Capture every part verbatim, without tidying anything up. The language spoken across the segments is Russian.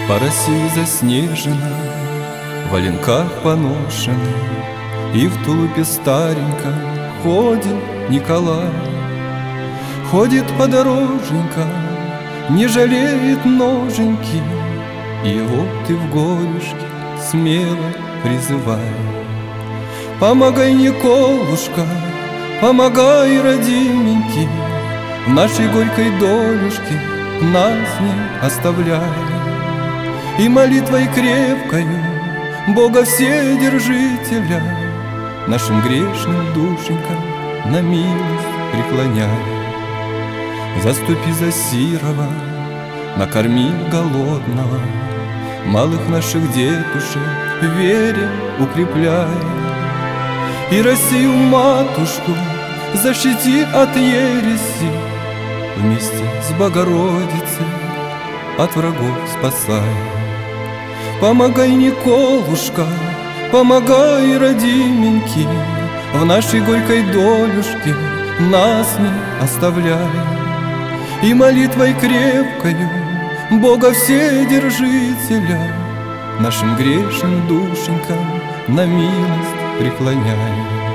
По России заснежена, в валенках поношена, и в тулупе старенько ходит Николай. Ходит подороженька, не жалеет ноженьки, и его ты в горюшке смело призывай. Помогай, Николушка, помогай, родименький, в нашей горькой долюшке нас не оставляй. И молитвой крепкою Бога Вседержителя нашим грешным душенькам на милость преклоняй. Заступи за сирого, накорми голодного, малых наших детушек в вере укрепляй. И Россию, матушку, защити от ереси, вместе с Богородицей от врагов спасай. Помогай, Николушка, помогай, родименький, в нашей горькой долюшке нас не оставляй. И молитвой крепкою Бога Вседержителя нашим грешным душенькам на милость преклоняй.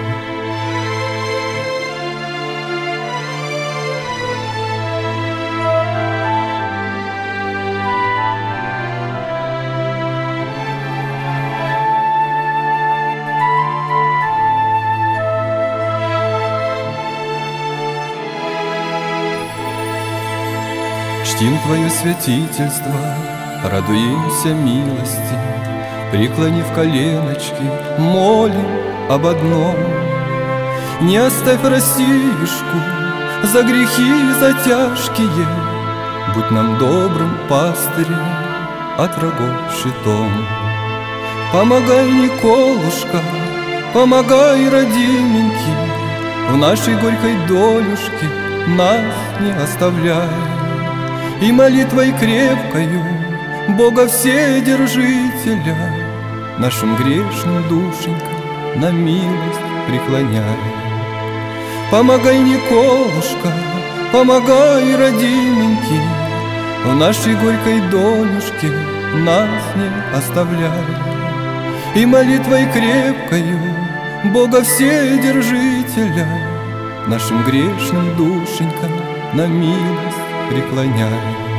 Чтим Твое святительство, радуемся милости, преклонив коленочки, молим об одном: не оставь Россиюшку за грехи за тяжкие, будь нам добрым пастырем от врагов щитом. Помогай, Николушка, помогай, родименький, в нашей горькой долюшке нас не оставляй. И молитвой крепкою Бога Вседержителя нашим грешным душенькам на милость преклоняй. Помогай, Николушка, помогай, родименький, в нашей горькой долюшке нас не оставляй. И молитвой крепкою Бога Вседержителя нашим грешным душенькам на милость преклоняй.